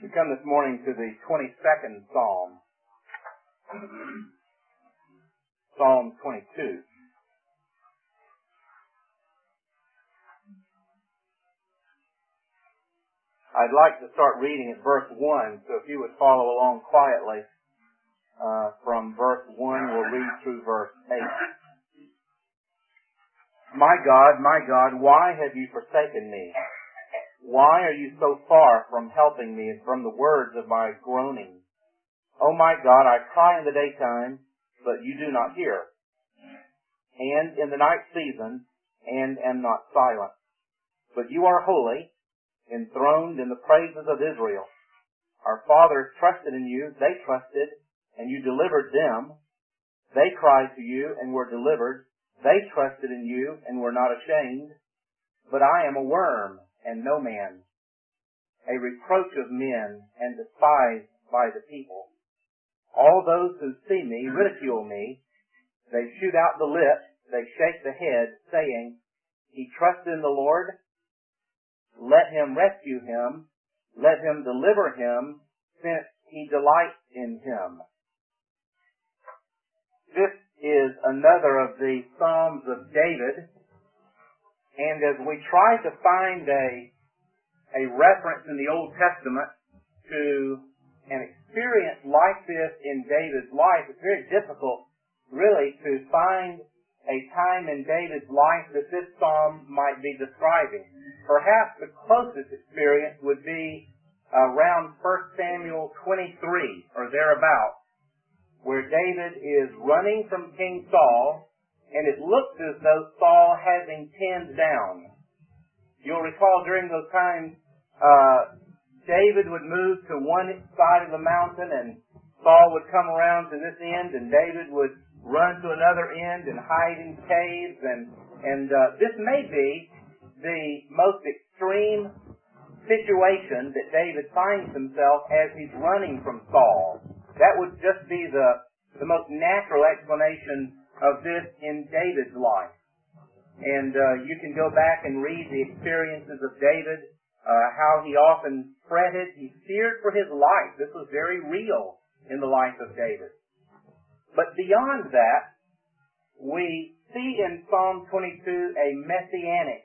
We come this morning to the 22nd Psalm, Psalm 22. I'd like to start reading at verse 1, so if you would follow along quietly from verse 1, we'll read through verse 8. My God, why have you forsaken me? Why are you so far from helping me and from the words of my groaning? Oh my God, I cry in the daytime, but you do not hear, and in the night season, and am not silent. But you are holy, enthroned in the praises of Israel. Our fathers trusted in you, they trusted, and you delivered them. They cried to you and were delivered. They trusted in you and were not ashamed. But I am a worm and no man, a reproach of men and despised by the people. All those who see me ridicule me. They shoot out the lips, they shake the head, saying, He trusted in the Lord. Let him rescue him. Let him deliver him, since he delights in him. This is another of the Psalms of David. And as we try to find a reference in the Old Testament to an experience like this in David's life, it's very difficult really to find a time in David's life that this psalm might be describing. Perhaps the closest experience would be around 1 Samuel 23 or thereabouts, where David is running from King Saul, and it looks as though Saul has him pinned down. You'll recall during those times, David would move to one side of the mountain, and Saul would come around to this end, and David would run to another end and hide in caves, and this may be the most extreme situation that David finds himself as he's running from Saul. That would just be the most natural explanation of this in David's life. And you can go back and read the experiences of David, how he often fretted, he feared for his life. This was very real in the life of David. But beyond that, we see in Psalm 22 a messianic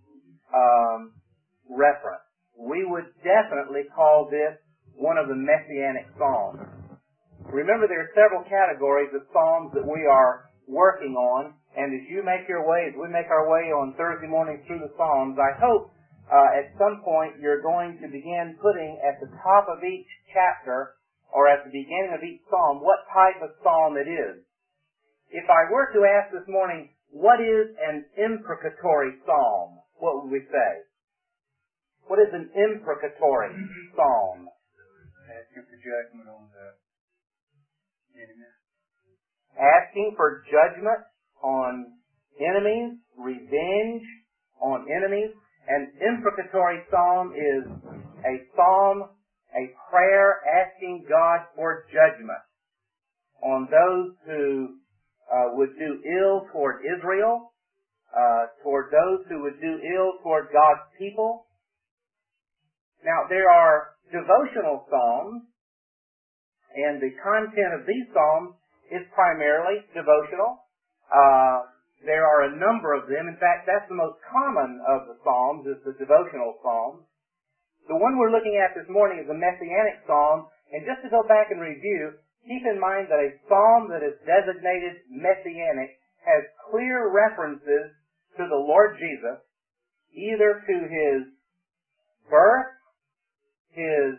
reference. We would definitely call this one of the messianic psalms. Remember, there are several categories of psalms that we are working on, and as you make your way, as we make our way on Thursday mornings through the Psalms, I hope at some point you're going to begin putting at the top of each chapter or at the beginning of each psalm what type of psalm it is. If I were to ask this morning, what is an imprecatory psalm? What would we say? What is an imprecatory psalm? Asking for judgment on the enemy. Asking for judgment on enemies, revenge on enemies. An imprecatory psalm is a psalm, a prayer asking God for judgment on those who would do ill toward Israel, toward those who would do ill toward God's people. Now, there are devotional psalms, and the content of these psalms is primarily devotional. There are a number of them. In fact, that's the most common of the psalms, is the devotional psalms. The one we're looking at this morning is a messianic psalm, and just to go back and review, keep in mind that a psalm that is designated messianic has clear references to the Lord Jesus, either to his birth, his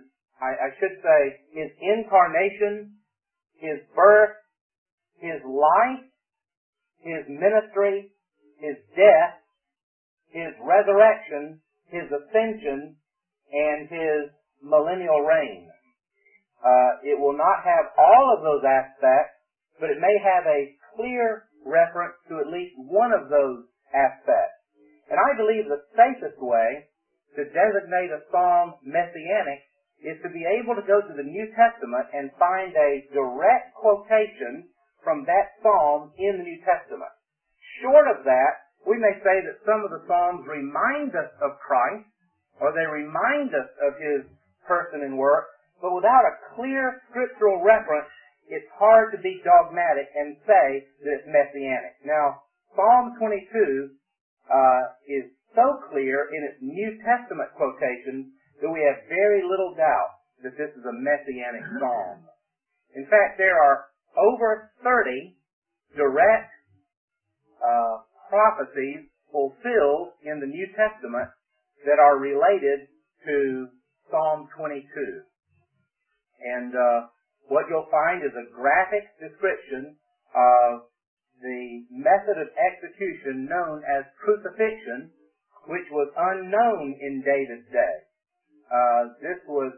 incarnation, his birth, his life, his ministry, his death, his resurrection, his ascension, and his millennial reign. It will not have all of those aspects, but it may have a clear reference to at least one of those aspects. And I believe the safest way to designate a psalm messianic is to be able to go to the New Testament and find a direct quotation from that psalm in the New Testament. Short of that, we may say that some of the psalms remind us of Christ, or they remind us of his person and work, but without a clear scriptural reference, it's hard to be dogmatic and say that it's messianic. Now, Psalm 22 is so clear in its New Testament quotations that we have very little doubt that this is a messianic psalm. In fact, there are over 30 direct prophecies fulfilled in the New Testament that are related to Psalm 22. And what you'll find is a graphic description of the method of execution known as crucifixion, which was unknown in David's day. This was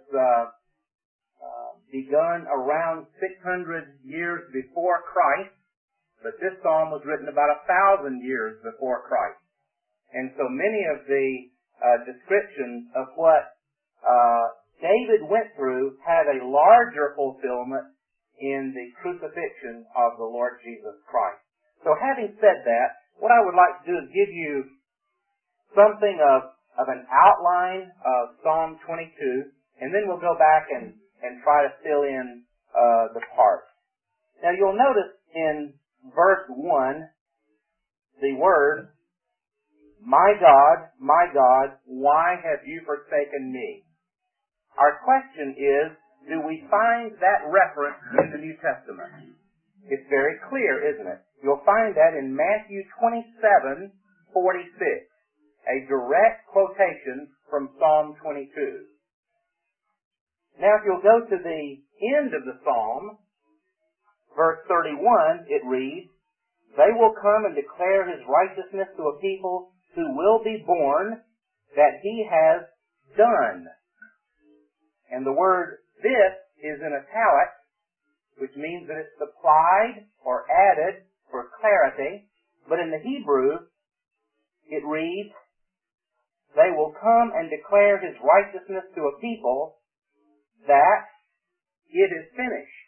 begun around 600 years before Christ, but this psalm was written about 1,000 years before Christ. And so many of the descriptions of what David went through have a larger fulfillment in the crucifixion of the Lord Jesus Christ. So having said that, what I would like to do is give you something of an outline of Psalm 22, and then we'll go back and try to fill in the parts. Now you'll notice in verse 1 the word, my God, why have you forsaken me? Our question is, do we find that reference in the New Testament? It's very clear, isn't it? You'll find that in Matthew 27:46, a direct quotation from Psalm 22. Now, if you'll go to the end of the psalm, verse 31, it reads, they will come and declare his righteousness to a people who will be born, that he has done. And the word this is in italics, which means that it's supplied or added for clarity. But in the Hebrew, it reads, they will come and declare his righteousness to a people, that it is finished.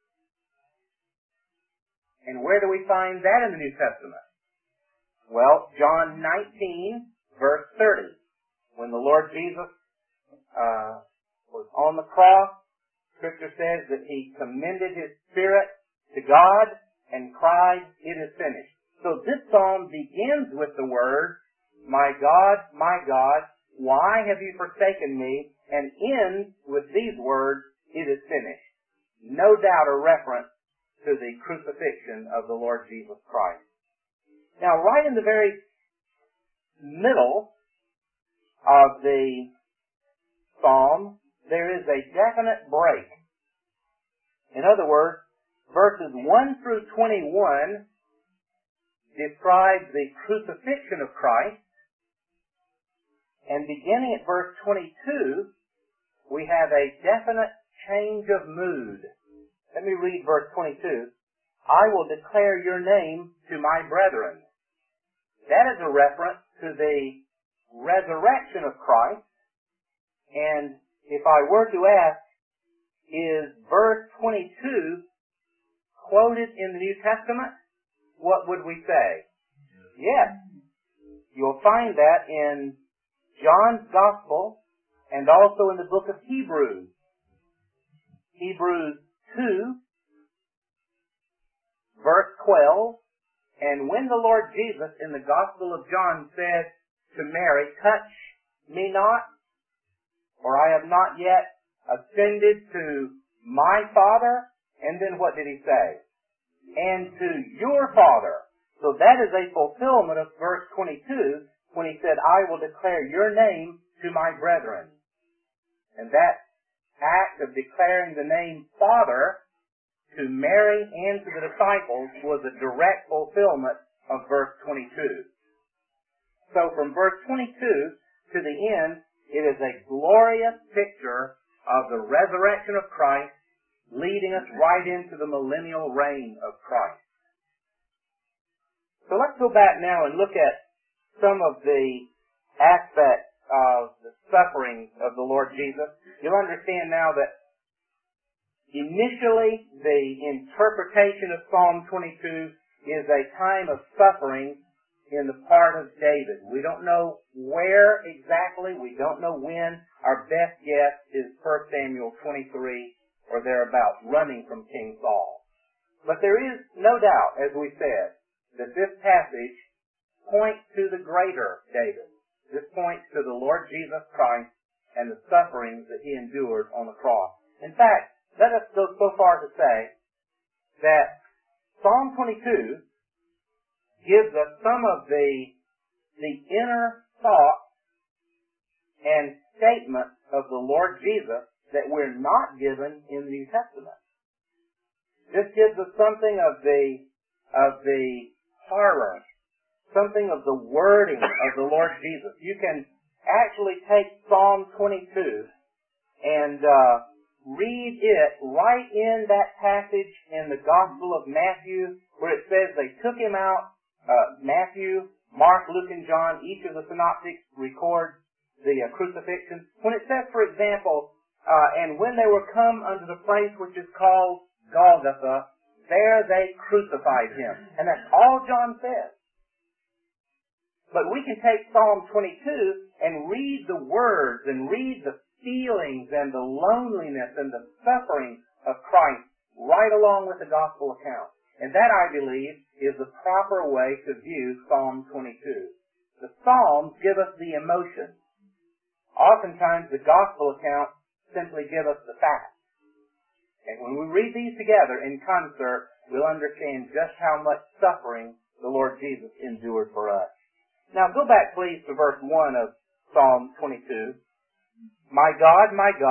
And where do we find that in the New Testament? Well, John 19, verse 30. When the Lord Jesus was on the cross, Scripture says that he commended his spirit to God and cried, it is finished. So this psalm begins with the word, my God, why have you forsaken me? And ends with these words, it is finished. No doubt a reference to the crucifixion of the Lord Jesus Christ. Now, right in the very middle of the psalm, there is a definite break. In other words, verses 1 through 21 describe the crucifixion of Christ, and beginning at verse 22, we have a definite change of mood. Let me read verse 22. I will declare your name to my brethren. That is a reference to the resurrection of Christ. And if I were to ask, is verse 22 quoted in the New Testament? What would we say? Yes. You'll find that in John's Gospel and also in the book of Hebrews. Hebrews 2, verse 12, and when the Lord Jesus in the Gospel of John said to Mary, touch me not, for I have not yet ascended to my Father, and then what did he say? And to your Father. So that is a fulfillment of verse 22 when he said, I will declare your name to my brethren. And that act of declaring the name Father to Mary and to the disciples was a direct fulfillment of verse 22. So from verse 22 to the end, it is a glorious picture of the resurrection of Christ, leading us right into the millennial reign of Christ. So let's go back now and look at some of the aspects of the sufferings of the Lord Jesus. You'll understand now that initially the interpretation of Psalm 22 is a time of suffering in the part of David. We don't know where exactly, we don't know when. our best guess is 1 Samuel 23 or thereabouts, running from King Saul. But there is no doubt, as we said, that this passage points to the greater David. This points to the Lord Jesus Christ and the sufferings that he endured on the cross. In fact, let us go so far to say that Psalm 22 gives us some of the inner thoughts and statements of the Lord Jesus that we're not given in the New Testament. This gives us something of the horror, something of the wording of the Lord Jesus. You can actually take Psalm 22 and read it right in that passage in the Gospel of Matthew where it says they took him out. Matthew, Mark, Luke, and John, each of the synoptics record the crucifixion. When it says, for example, and when they were come unto the place which is called Golgotha, there they crucified him. And that's all John says. But we can take Psalm 22 and read the words and read the feelings and the loneliness and the suffering of Christ right along with the gospel account. And that, I believe, is the proper way to view Psalm 22. The Psalms give us the emotion. Oftentimes the gospel accounts simply give us the facts. And when we read these together in concert, we'll understand just how much suffering the Lord Jesus endured for us. Now go back please to verse 1 of Psalm 22. My God,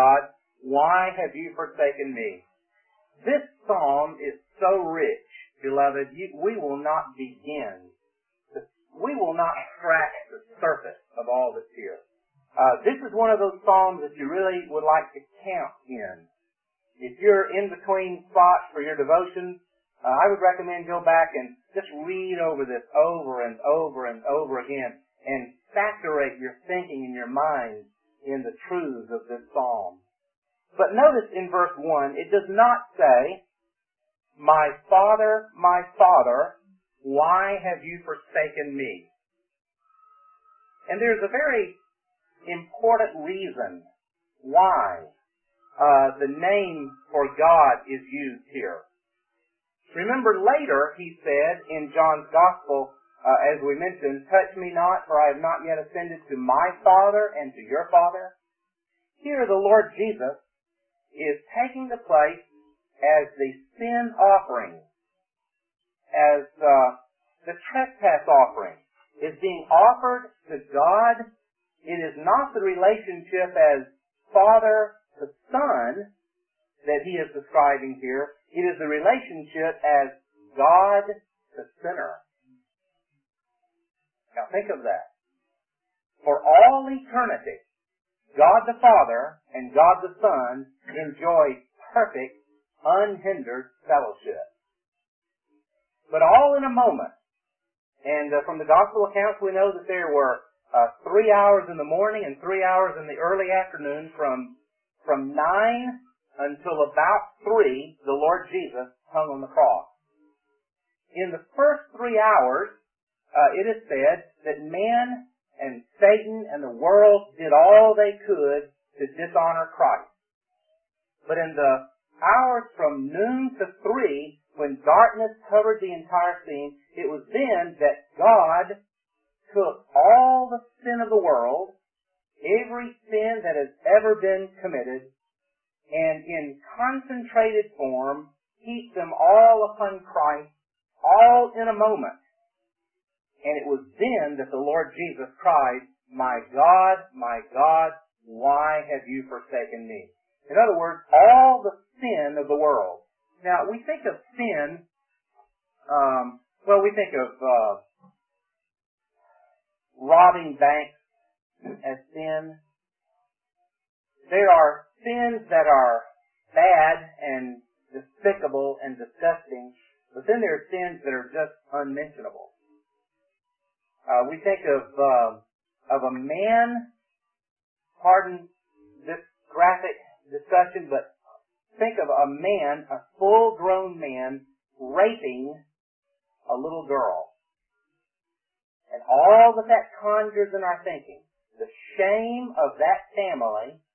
why have you forsaken me? This psalm is so rich, beloved, we will not begin. We will not scratch the surface of all that's here. This is one of those psalms that you really would like to camp in. If you're in between spots for your devotions, I would recommend go back and just read over this over and over and over again and saturate your thinking and your mind in the truths of this psalm. But notice in verse 1, it does not say, my Father, why have you forsaken me? And there's a very important reason why the name for God is used here. Remember later he said in John's Gospel, as we mentioned, touch me not, for I have not yet ascended to my Father and to your Father. Here the Lord Jesus is taking the place as the sin offering, as the trespass offering is being offered to God. It is not the relationship as Father to Son that he is describing here. It is the relationship as God to sinner. Now think of that. For all eternity, God the Father and God the Son enjoyed perfect, unhindered fellowship. But all in a moment. And from the gospel accounts we know that there were 3 hours in the morning and 3 hours in the early afternoon from 9 until about 3, the Lord Jesus hung on the cross. In the first 3 hours, it is said that man and Satan and the world did all they could to dishonor Christ. But in the hours from noon to 3, when darkness covered the entire scene, it was then that God took all the sin of the world, every sin that has ever been committed, and in concentrated form heaped them all upon Christ, all in a moment. And it was then that the Lord Jesus cried, my God, why have you forsaken me? In other words, all the sin of the world. Now, we think of sin, we think of robbing banks as sin. There are sins that are bad and despicable and disgusting, but then there are sins that are just unmentionable. We think of a man, pardon this graphic discussion, but think of a man, a full-grown man, raping a little girl. And all that conjures in our thinking, the shame of that family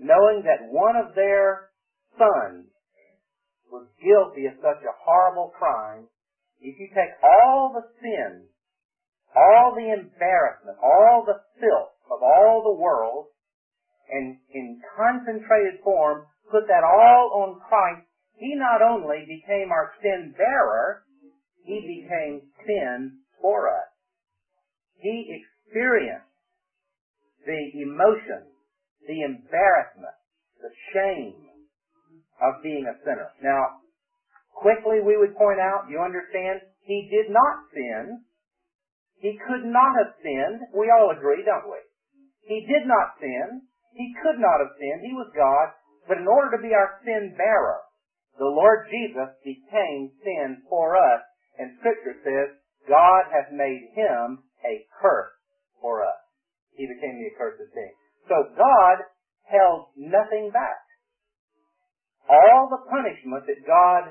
knowing that one of their sons was guilty of such a horrible crime, if you take all the sin, all the embarrassment, all the filth of all the world, and in concentrated form, put that all on Christ, He not only became our sin bearer, He became sin for us. He experienced the emotion, the embarrassment, the shame of being a sinner. Now, quickly we would point out, you understand, He did not sin. He could not have sinned. We all agree, don't we? He did not sin. He could not have sinned. He was God. But in order to be our sin bearer, the Lord Jesus became sin for us. And Scripture says, God hath made Him a curse for us. He became the accursed thing. So God held nothing back. All the punishment that God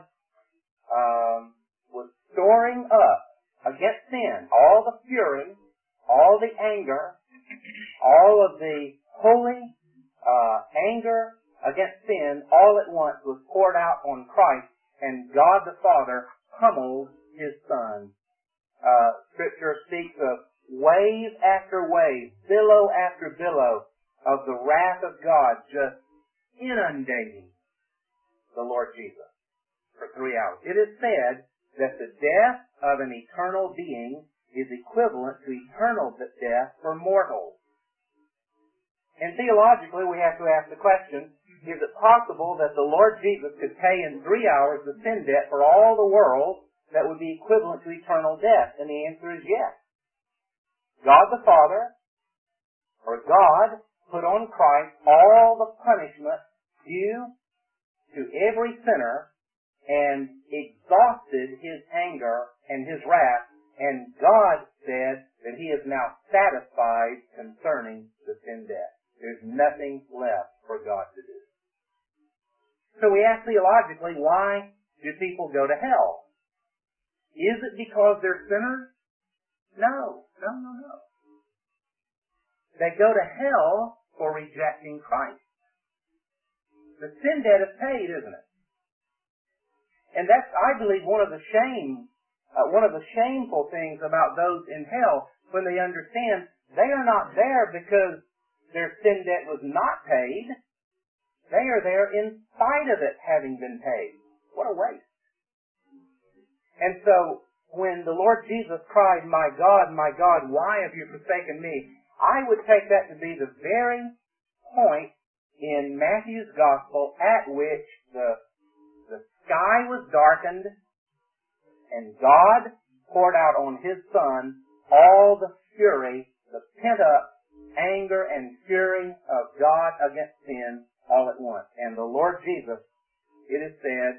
was storing up against sin, all the fury, all the anger, all of the holy anger against sin, all at once was poured out on Christ, and God the Father pummeled His Son. Scripture speaks of wave after wave, billow after billow of the wrath of God just inundating the Lord Jesus for 3 hours. It is said that the death of an eternal being is equivalent to eternal death for mortals. And theologically, we have to ask the question, is it possible that the Lord Jesus could pay in 3 hours the sin debt for all the world that would be equivalent to eternal death? And the answer is yes. God the Father, or God, put on Christ all the punishment due to every sinner and exhausted His anger and His wrath, and God said that He is now satisfied concerning the sin debt. There's nothing left for God to do. So we ask theologically, why do people go to hell? Is it because they're sinners? No. They go to hell for rejecting Christ. The sin debt is paid, isn't it? And that's, I believe, one of the shameful things about those in hell, when they understand they are not there because their sin debt was not paid. They are there in spite of it having been paid. What a waste. And so, when the Lord Jesus cried, my God, why have you forsaken me?" I would take that to be the very point in Matthew's Gospel at which the sky was darkened and God poured out on His Son all the fury, the pent-up anger and fury of God against sin all at once. And the Lord Jesus, it is said,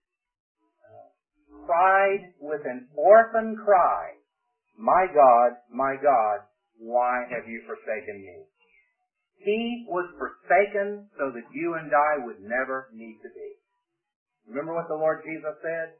cried with an orphan cry, my God, why have you forsaken me?" He was forsaken so that you and I would never need to be. Remember what the Lord Jesus said?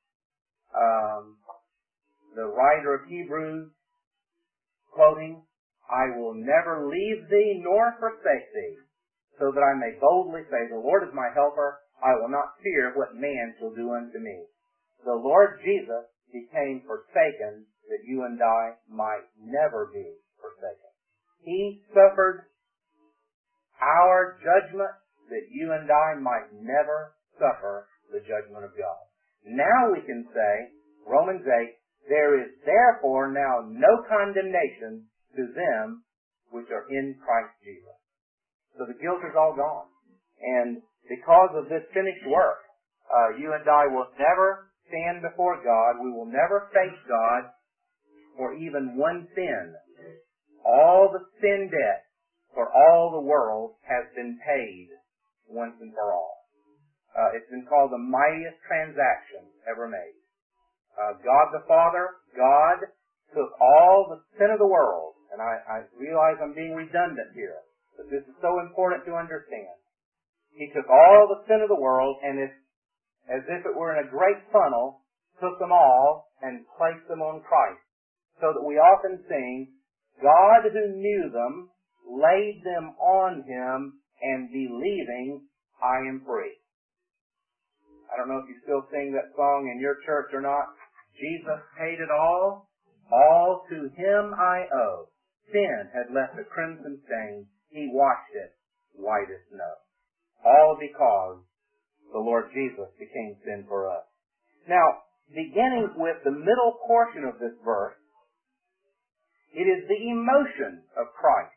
The writer of Hebrews, quoting, "I will never leave thee nor forsake thee, so that I may boldly say, the Lord is my helper, I will not fear what man shall do unto me." The Lord Jesus became forsaken that you and I might never be forsaken. He suffered our judgment that you and I might never suffer the judgment of God. Now we can say, Romans 8, "There is therefore now no condemnation to them which are in Christ Jesus." So the guilt is all gone. And because of this finished work, you and I will never stand before God. We will never face God for even one sin. All the sin debt for all the world has been paid once and for all. It's been called the mightiest transaction ever made. God the Father, God took all the sin of the world, and I realize I'm being redundant here, but this is so important to understand. He took all the sin of the world, and as if it were in a great funnel, took them all and placed them on Christ. So that we often sing, God who knew them laid them on Him and believing I am free. I don't know if you still sing that song in your church or not. Jesus paid it all to him I owe. Sin had left a crimson stain, he washed it white as snow. All because the Lord Jesus became sin for us. Now, beginning with the middle portion of this verse, it is the emotion of Christ.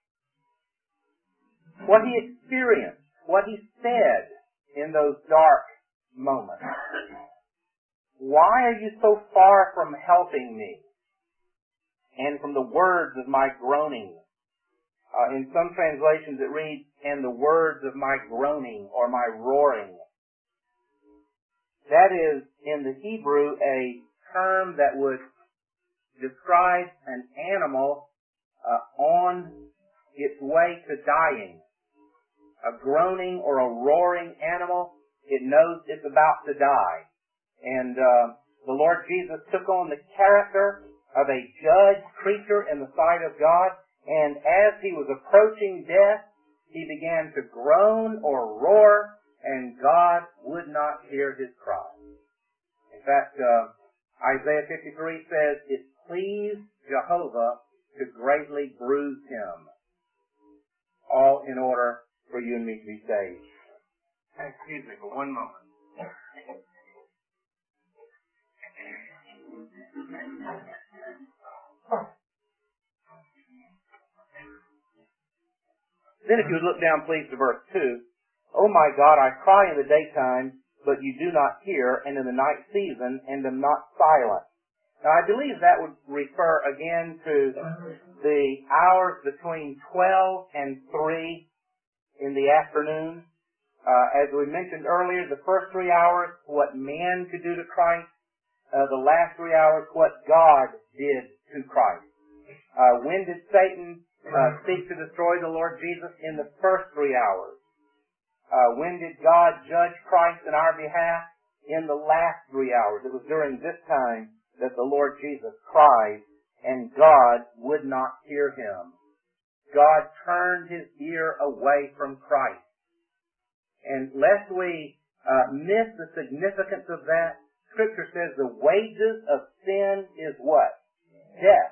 What he experienced, what he said in those dark moments. Why are you so far from helping me? And from the words of my groaning. In some translations it reads, and the words of my groaning or my roaring. That is, in the Hebrew, a term that would describe an animal on its way to dying. A groaning or a roaring animal, it knows it's about to die. And the Lord Jesus took on the character of a judged creature in the sight of God, and as he was approaching death, he began to groan or roar, and God would not hear his cry. In fact, Isaiah 53 says, it pleased Jehovah to greatly bruise him, all in order for you and me to be saved. Excuse me for one moment. Then if you would look down, please, to verse 2. Oh my God, I cry in the daytime, but you do not hear, and in the night season, and am not silent. Now I believe that would refer again to the hours between 12 and 3 in the afternoon. As we mentioned earlier, the first 3 hours, what man could do to Christ. The last 3 hours, what God did to Christ. When did Satan seek to destroy the Lord Jesus? In the first 3 hours. When did God judge Christ in our behalf? In the last 3 hours. It was during this time that the Lord Jesus cried, and God would not hear him. God turned his ear away from Christ. And lest we miss the significance of that, Scripture says the wages of sin is what? Death.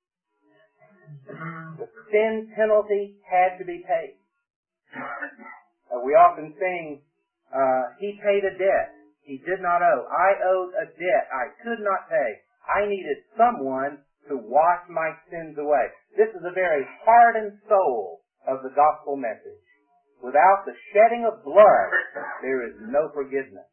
The sin penalty had to be paid. We often sing, he paid a debt he did not owe. I owed a debt I could not pay. I needed someone to wash my sins away. This is the very heart and soul of the gospel message. Without the shedding of blood, there is no forgiveness.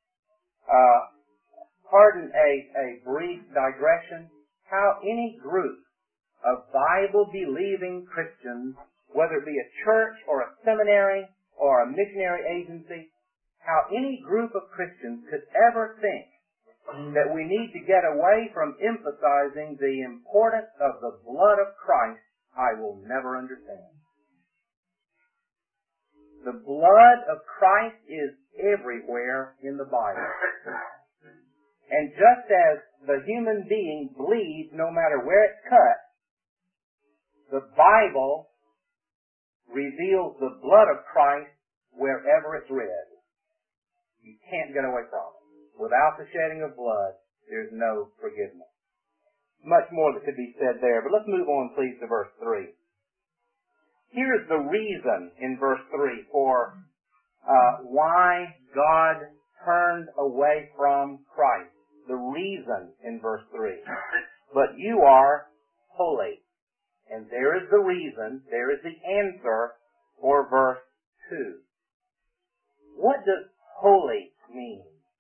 Pardon a brief digression. How any group of Bible-believing Christians, whether it be a church or a seminary or a missionary agency, how any group of Christians could ever think that we need to get away from emphasizing the importance of the blood of Christ, I will never understand. The blood of Christ is everywhere in the Bible. And just as the human being bleeds no matter where it's cut, the Bible reveals the blood of Christ wherever it's read. You can't get away from it. Without the shedding of blood, there's no forgiveness. Much more that could be said there, but let's move on, please, to verse 3. Here's the reason in verse 3 for why God turned away from Christ. The reason in verse 3. But you are holy. And there is the reason, there is the answer for verse 2. What does holy mean?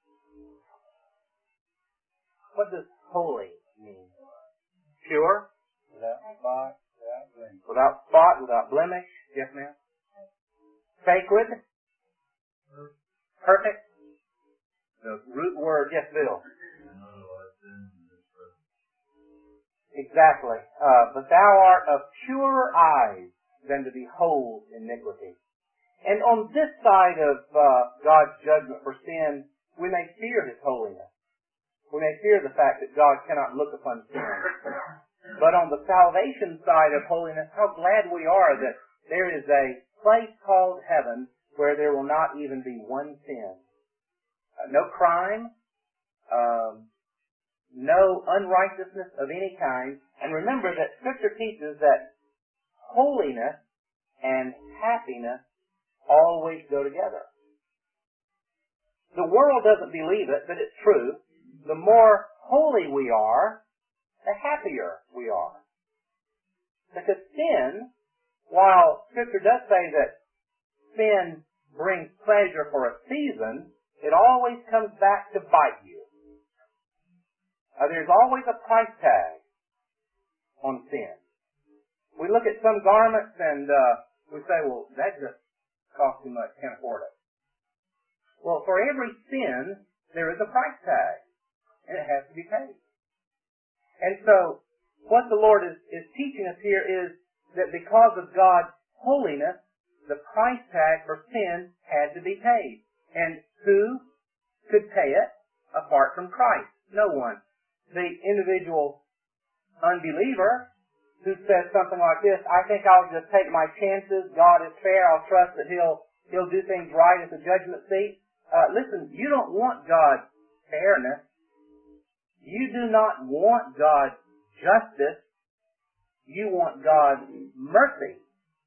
What does holy mean? Pure? Without spot, without blemish. Without spot, without blemish? Yes, ma'am. Sacred? Perfect? The root word, yes, Bill. Exactly. But thou art of purer eyes than to behold iniquity. And on this side of God's judgment for sin, we may fear his holiness. We may fear the fact that God cannot look upon sin. But on the salvation side of holiness, how glad we are that there is a place called heaven where there will not even be one sin. No crime, no unrighteousness of any kind. And remember that Scripture teaches that holiness and happiness always go together. The world doesn't believe it, but it's true. The more holy we are, the happier we are. Because sin, while Scripture does say that sin brings pleasure for a season, it always comes back to bite you. There's always a price tag on sin. We look at some garments and we say, well, that just costs too much, can't afford it. Well, for every sin, there is a price tag, and it has to be paid. And so, what the Lord is teaching us here is that because of God's holiness, the price tag for sin had to be paid. And who could pay it apart from Christ? No one. The individual unbeliever who says something like this, I think I'll just take my chances, God is fair, I'll trust that He'll do things right at the judgment seat. Listen, you don't want God's fairness. You do not want God's justice. You want God's mercy.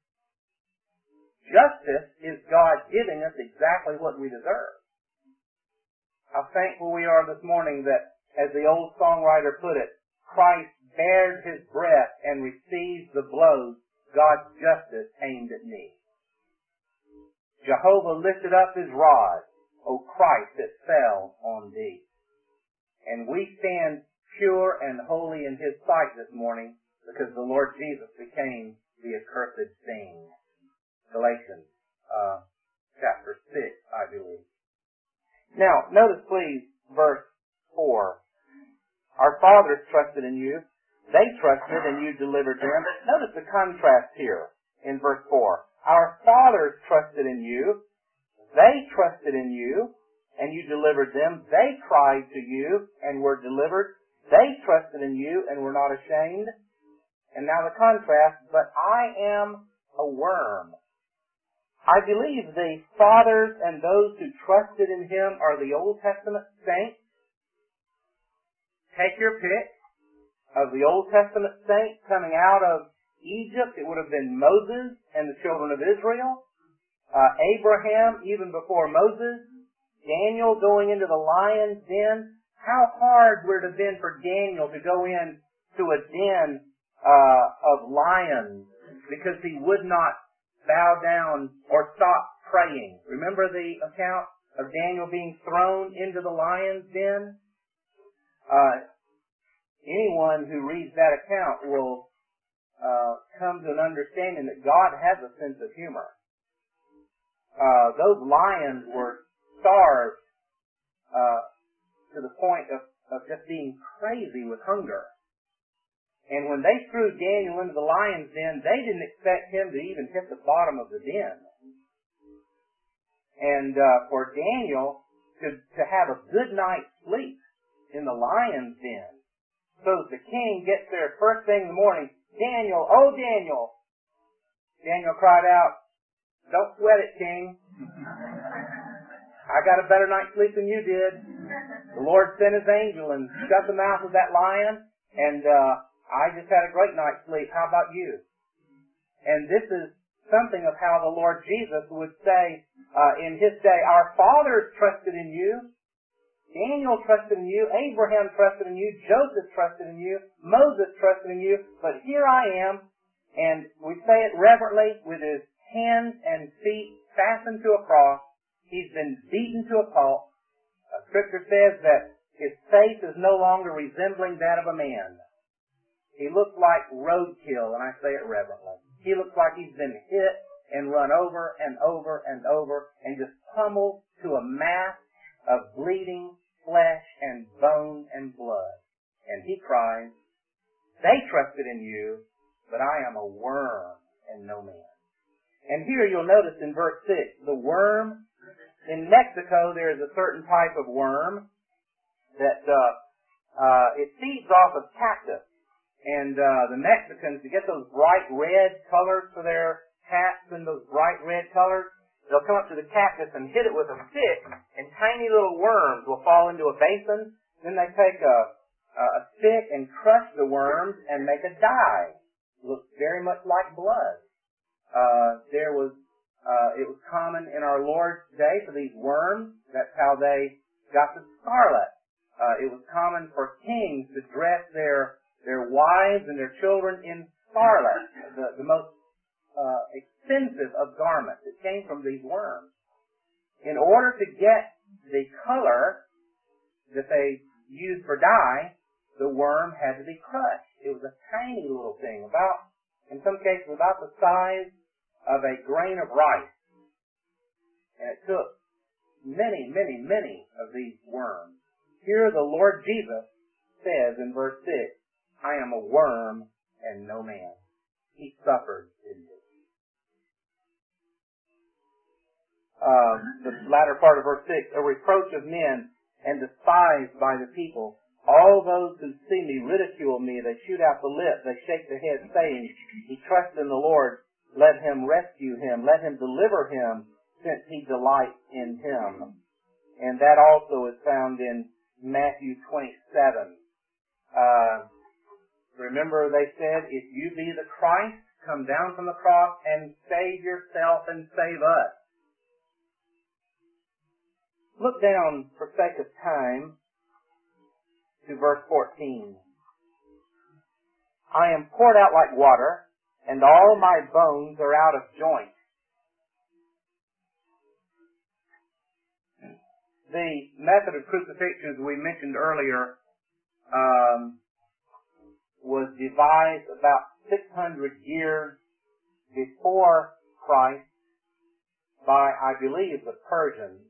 Justice is God giving us exactly what we deserve. How thankful we are this morning that, as the old songwriter put it, Christ bared His breath and received the blows God's justice aimed at me. Jehovah lifted up His rod, O Christ, it fell on thee. And we stand pure and holy in His sight this morning because the Lord Jesus became the accursed thing. Galatians chapter 6, I believe. Now, notice please verse 4. Our fathers trusted in you. They trusted and you delivered them. Notice the contrast here in verse 4. Our fathers trusted in you. They trusted in you and you delivered them. They cried to you and were delivered. They trusted in you and were not ashamed. And now the contrast, but I am a worm. I believe the fathers and those who trusted in Him are the Old Testament saints. Take your pick of the Old Testament saints coming out of Egypt. It would have been Moses and the children of Israel. Abraham, even before Moses. Daniel going into the lion's den. How hard would it have been for Daniel to go in to a den of lions because he would not bow down or stop praying. Remember the account of Daniel being thrown into the lion's den? Anyone who reads that account will come to an understanding that God has a sense of humor. Those lions were starved to the point of just being crazy with hunger. And when they threw Daniel into the lion's den, they didn't expect him to even hit the bottom of the den. And for Daniel to have a good night's sleep in the lion's den. So the king gets there first thing in the morning, Daniel, oh Daniel! Daniel cried out, don't sweat it, king. I got a better night's sleep than you did. The Lord sent His angel and shut the mouth of that lion, and I just had a great night's sleep. How about you? And this is something of how the Lord Jesus would say in His day, our fathers trusted in you. Daniel trusted in you. Abraham trusted in you. Joseph trusted in you. Moses trusted in you. But here I am, and we say it reverently, with his hands and feet fastened to a cross. He's been beaten to a pulp. Scripture says that his face is no longer resembling that of a man. He looks like roadkill, and I say it reverently. He looks like he's been hit and run over and over and over and just pummeled to a mass of bleeding flesh and bone and blood. And he cries, they trusted in you, but I am a worm and no man. And here you'll notice in verse 6, the worm. In Mexico there is a certain type of worm that it feeds off of cactus. And the Mexicans, to get those bright red colors for their cats in those bright red colors, they'll come up to the cactus and hit it with a stick, and tiny little worms will fall into a basin. Then they take a stick and crush the worms and make a dye. It looks very much like blood. It was common in our Lord's day for these worms. That's how they got the scarlet. It was common for kings to dress their wives and their children in scarlet, the most expensive of garments. It came from these worms. In order to get the color that they used for dye, the worm had to be crushed. It was a tiny little thing, in some cases about the size of a grain of rice. And it took many, many, many of these worms. Here the Lord Jesus says in verse 6, I am a worm and no man. He suffered, didn't he? The latter part of verse 6, a reproach of men and despised by the people. All those who see me ridicule me. They shoot out the lip. They shake the head, saying, he trusts in the Lord. Let him rescue him. Let him deliver him, since he delights in him. And that also is found in Matthew 27. Remember they said, if you be the Christ, come down from the cross and save yourself and save us. Look down, for sake of time, to verse 14. I am poured out like water, and all my bones are out of joint. The method of crucifixion, as we mentioned earlier, was devised about 600 years before Christ by, I believe, the Persians.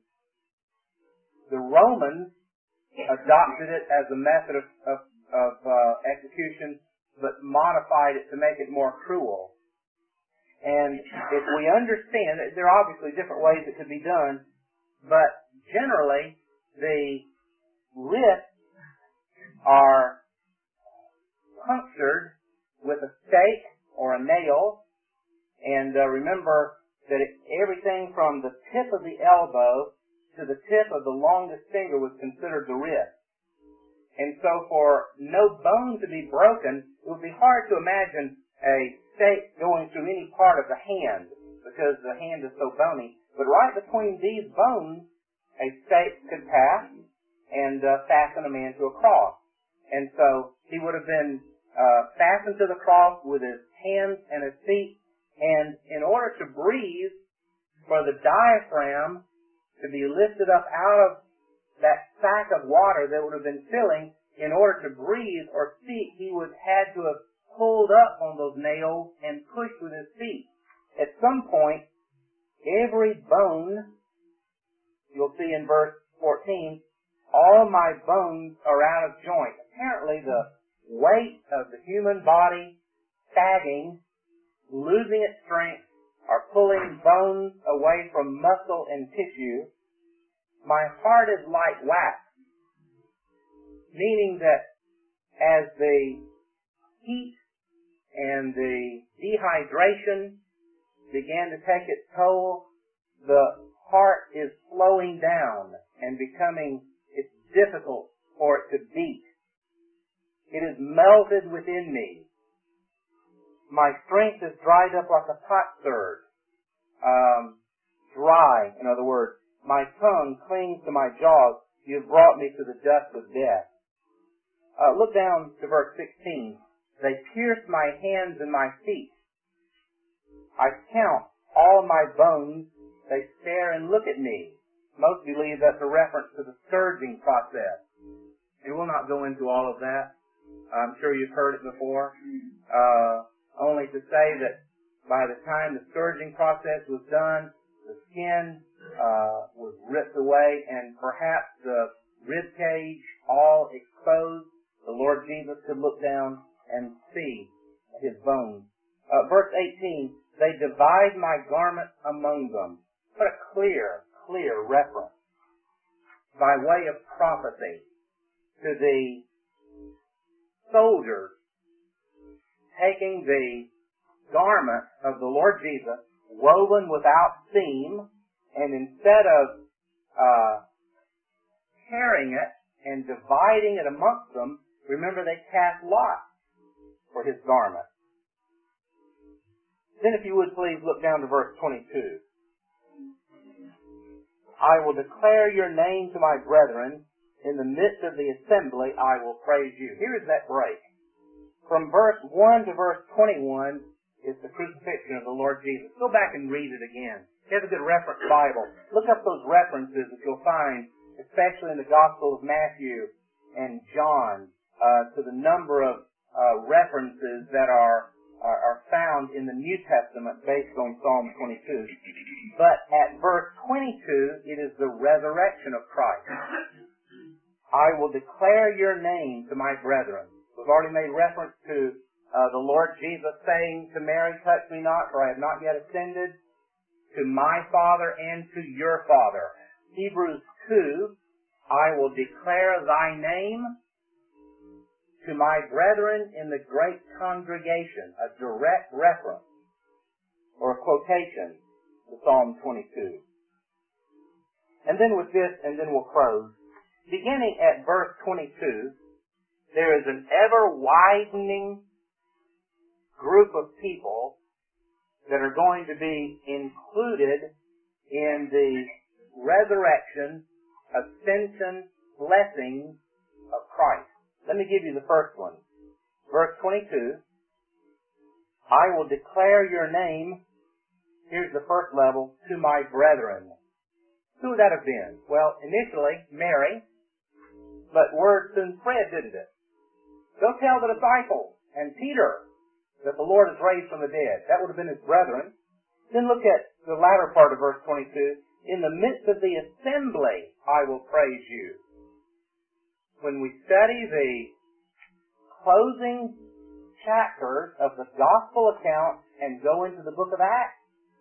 The Romans adopted it as a method of execution, but modified it to make it more cruel. And if we understand that there are obviously different ways it could be done, but generally the wrists are punctured with a stake or a nail, and remember that everything from the tip of the elbow to the tip of the longest finger was considered the wrist. And so for no bone to be broken, it would be hard to imagine a stake going through any part of the hand, because the hand is so bony. But right between these bones, a stake could pass and fasten a man to a cross. And so he would have been fastened to the cross with his hands and his feet. And in order to breathe, for the diaphragm to be lifted up out of that sack of water that would have been filling, in order to breathe or speak, he would have had to have pulled up on those nails and pushed with his feet. At some point, every bone, you'll see in verse 14, all my bones are out of joint. Apparently the weight of the human body sagging, losing its strength, are pulling bones away from muscle and tissue. My heart is like wax, meaning that as the heat and the dehydration began to take its toll, the heart is slowing down and it's difficult for it to beat. It is melted within me. My strength is dried up like a potsherd. Dry, in other words. My tongue clings to my jaws. You have brought me to the dust of death. Look down to verse 16. They pierce my hands and my feet. I count all my bones. They stare and look at me. Most believe that's a reference to the scourging process. And we'll not go into all of that. I'm sure you've heard it before. Only to say that by the time the scourging process was done, the skin was ripped away and perhaps the rib cage all exposed. The Lord Jesus could look down and see his bones. Verse 18, they divide my garment among them. What a clear reference by way of prophecy to the soldiers taking the garment of the Lord Jesus woven without seam, and instead of tearing it and dividing it amongst them, remember they cast lots for his garment. Then if you would please look down to verse 22. I will declare your name to my brethren. In the midst of the assembly I will praise you. Here is that break. From verse 1 to verse 21 is the crucifixion of the Lord Jesus. Go back and read it again. If you have a good reference Bible, look up those references that you'll find, especially in the Gospel of Matthew and John, to the number of references that are found in the New Testament based on Psalm 22. But at verse 22, it is the resurrection of Christ. I will declare your name to my brethren. We've already made reference to the Lord Jesus saying to Mary, touch me not, for I have not yet ascended to my Father and to your Father. Hebrews 2, I will declare thy name to my brethren in the great congregation. A direct reference or a quotation to Psalm 22. And then with this, and then we'll close. Beginning at verse 22, there is an ever-widening group of people that are going to be included in the resurrection, ascension, blessings of Christ. Let me give you the first one. Verse 22, I will declare your name, here's the first level, to my brethren. Who would that have been? Well, initially, Mary, but word soon spread, didn't it? Go tell the disciples and Peter that the Lord is raised from the dead. That would have been his brethren. Then look at the latter part of verse 22. In the midst of the assembly, I will praise you. When we study the closing chapters of the gospel account and go into the book of Acts,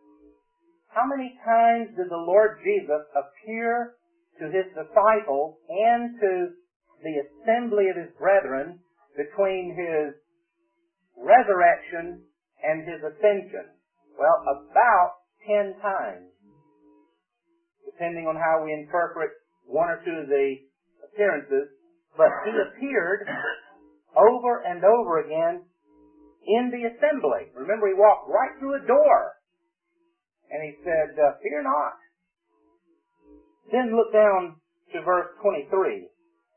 how many times did the Lord Jesus appear to his disciples and to the assembly of his brethren between his resurrection and his ascension? Well, about 10 times, depending on how we interpret one or two of the appearances. But he appeared over and over again in the assembly. Remember, he walked right through a door. And he said, fear not. Then look down to verse 23.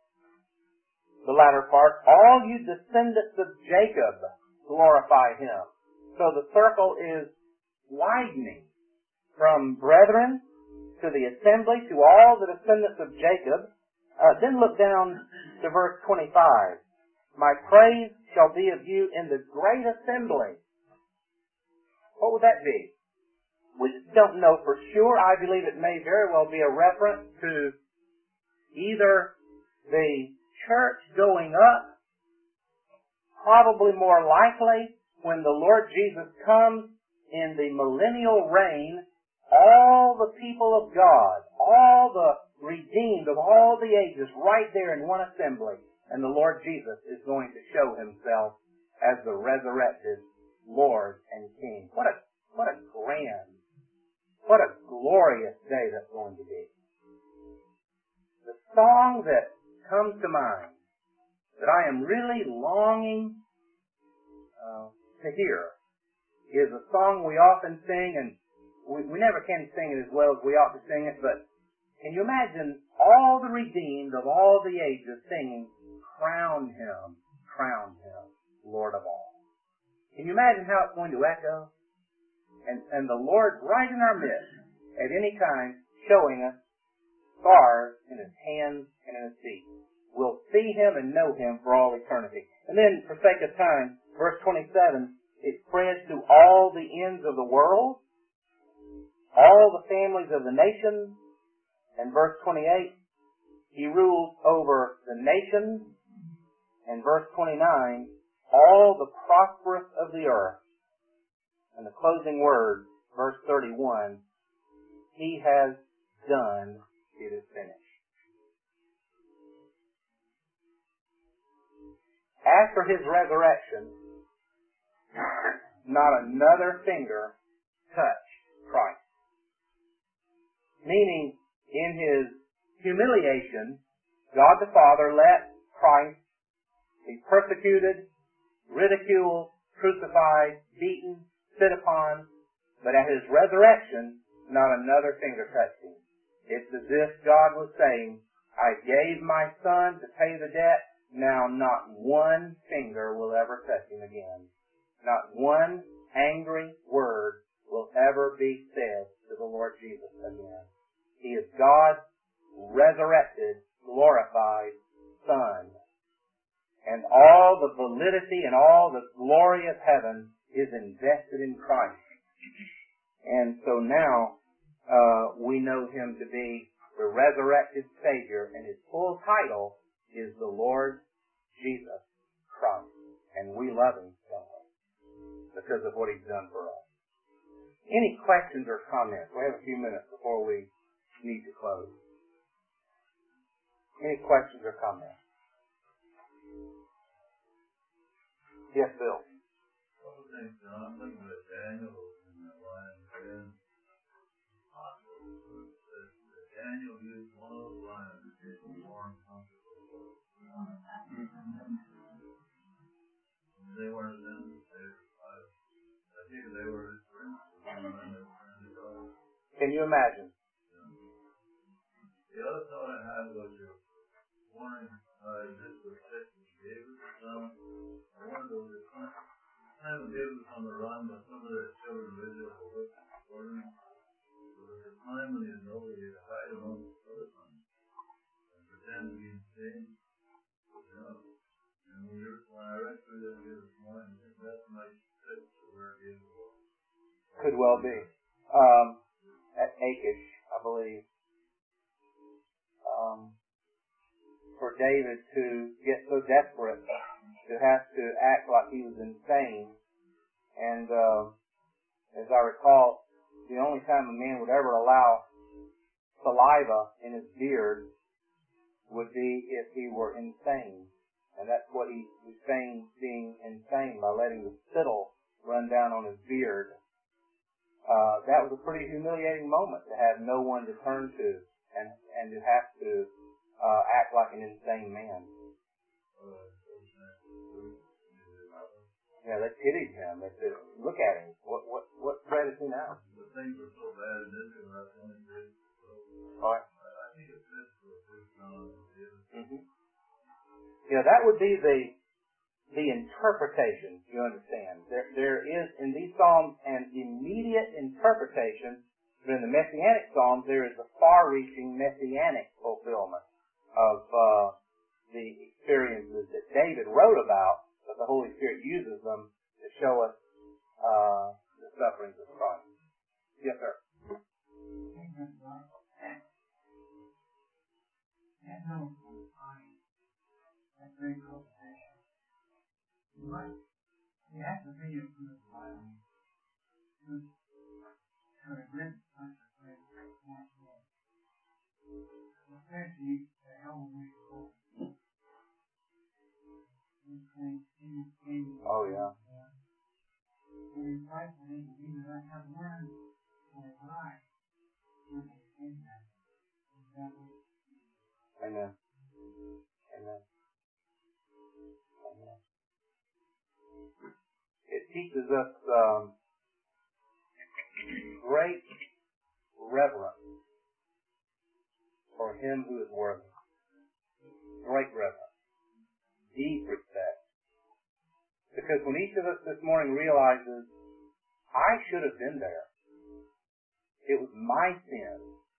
The latter part, all you descendants of Jacob, glorify him. So the circle is widening from brethren to the assembly to all the descendants of Jacob. Then look down to verse 25. My praise shall be of you in the great assembly. What would that be? We don't know for sure. I believe it may very well be a reference to either the church going up, probably more likely when the Lord Jesus comes in the millennial reign, all the people of God, all the redeemed of all the ages right there in one assembly, and the Lord Jesus is going to show himself as the resurrected Lord and King. What a grand, what a glorious day that's going to be. The song that comes to mind that I am really longing to hear is a song we often sing, and we never can sing it as well as we ought to sing it, but can you imagine all the redeemed of all the ages singing, crown him, Lord of all. Can you imagine how it's going to echo? And the Lord right in our midst at any time showing us scars in his hands and in his feet. We'll see him and know him for all eternity. And then, for sake of time, verse 27, it spreads to all the ends of the world, all the families of the nations. And verse 28, he rules over the nations. And verse 29, all the prosperous of the earth. And the closing word, verse 31, he has done, it is finished. After his resurrection, not another finger touched Christ. Meaning, in His humiliation, God the Father let Christ be persecuted, ridiculed, crucified, beaten, spit upon, but at His resurrection, not another finger touched Him. It's as if God was saying, I gave my Son to pay the debt, now not one finger will ever touch Him again. Not one angry word will ever be said to the Lord Jesus again. He is God's resurrected, glorified Son. And all the validity and all the glory of heaven is invested in Christ. And so now we know Him to be the resurrected Savior, and His full title is the Lord Jesus Christ. And we love Him so because of what He's done for us. Any questions or comments? We have a few minutes before we need to close. Any questions or comments? Yes, Bill. One of the things that I'm thinking about Daniel in the lion's den hospital that Daniel used one of those lions to get him warm, comfortable. They weren't them. I think they were his friends. Can you imagine? The other thought I had was you're wondering this was set to David's son. I wonder was it kind of David was on the run, but some of the children of Israel were with him. So there was a time when he had nobody to hide among his other sons and pretend to be insane. You know? And when I read through that here this morning, that might fit to where David was. Could well be. At Achish, I believe. For David to get so desperate to have to act like he was insane. And as I recall, the only time a man would ever allow saliva in his beard would be if he were insane. And that's what he was saying, being insane, by letting the spittle run down on his beard. That was a pretty humiliating moment to have no one to turn to and to have to act like an insane man. Yeah, they pitied him. They said, look at him. What threat is he now? The things were so bad in Israel, that's when it did. All right. I think it fits for a first time. Yeah, that would be the interpretation, you understand. There is in these Psalms an immediate interpretation, but in the Messianic Psalms there is a far-reaching Messianic fulfillment of the experiences that David wrote about, but the Holy Spirit uses them to show us the sufferings of Christ. Yes, sir. You have to be a good Bible to admit such a thing once more. Especially the elementary school. Oh, yeah. And it's like they do not have learned or lie when they say that. Amen. Amen. Amen. It teaches us great reverence for Him who is worthy. Great reverence. Deep respect. Because when each of us this morning realizes, I should have been there. It was my sin.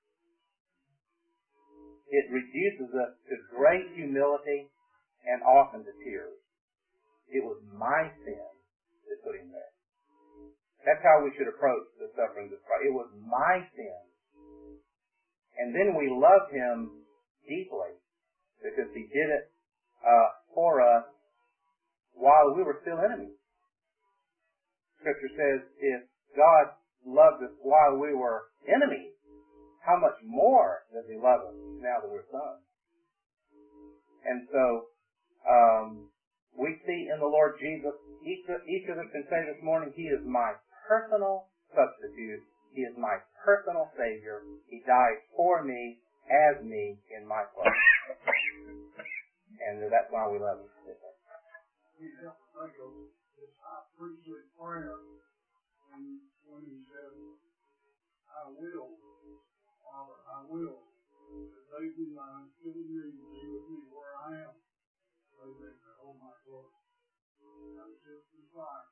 It reduces us to great humility and often to tears. It was my sin that put Him there. That's how we should approach the sufferings of Christ. It was my sin. And then we love Him deeply because He did it for us while we were still enemies. Scripture says, if God loved us while we were enemies, how much more does He love us now that we're sons? And so, we see in the Lord Jesus, each of us can say this morning, He is my personal substitute He is my personal Savior. He died for me, as me, in my place. And that's why we love Him. He helped think of this high priestly prayer when he said, I will, Father, I will, that they be mine, giving me to be with me where I am. So they say, oh my Lord, that's just as fine.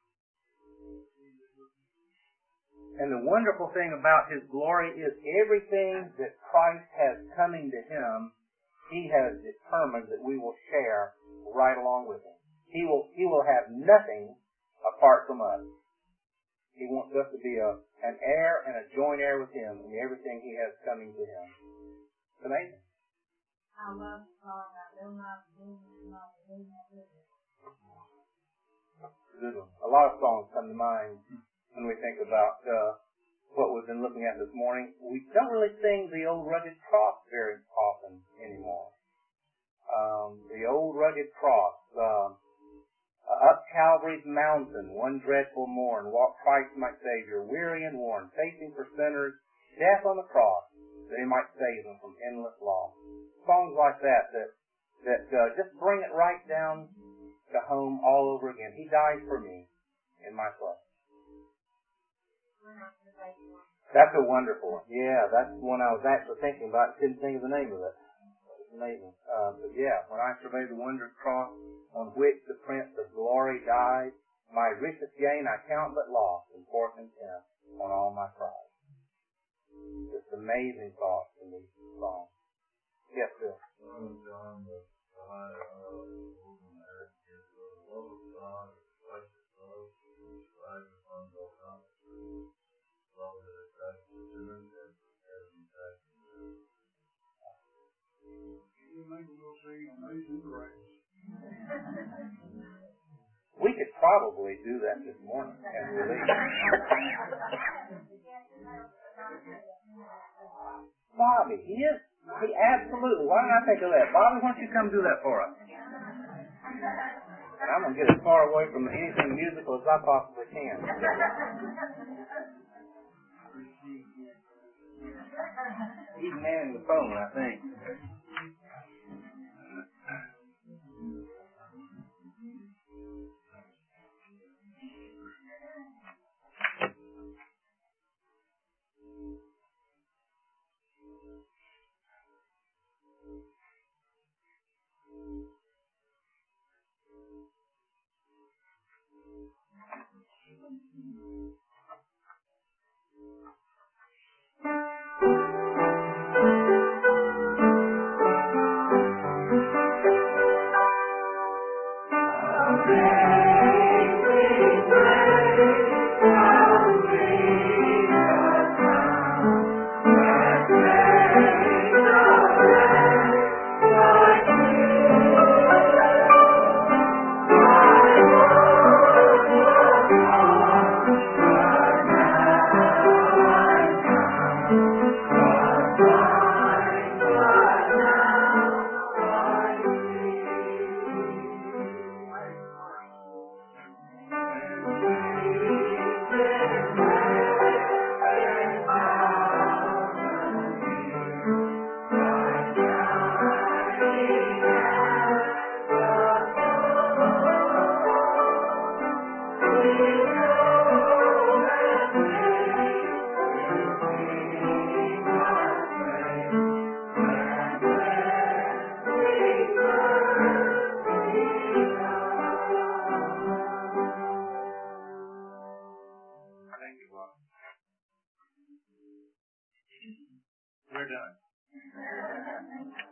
And the wonderful thing about His glory is everything that Christ has coming to Him, He has determined that we will share right along with Him. He will have nothing apart from us. He wants us to be an heir and a joint heir with Him in everything He has coming to Him. It's amazing. I love the song, I will not do not do not do. Good one. A lot of songs come to mind when we think about what we've been looking at this morning. We don't really sing the old rugged cross very often anymore. The old rugged cross. Up Calvary's mountain, one dreadful morn, walked Christ my Savior, weary and worn, facing for sinners, death on the cross, that He might save them from endless loss. Songs like that just bring it right down to home all over again. He died for me in my place. That's a wonderful one. Yeah, that's one I was actually thinking about. Couldn't think of the name of it. It's amazing. But yeah, when I survey the wondrous cross on which the Prince of Glory died, my richest gain I count but loss, and pour contempt on all my pride. Just amazing thoughts in these songs. Yes, Bill. John, the high open earth is the love of God, righteous love, which rises on the mountain, love that attracts the sinners and has attracted them. You think we'll sing Amazing Grace? We could probably do that this morning as we leave. Bobby, he absolutely. Why didn't I think of that? Bobby, why don't you come do that for us? I'm going to get as far away from anything musical as I possibly can. He's manning the phone, I think. We're done.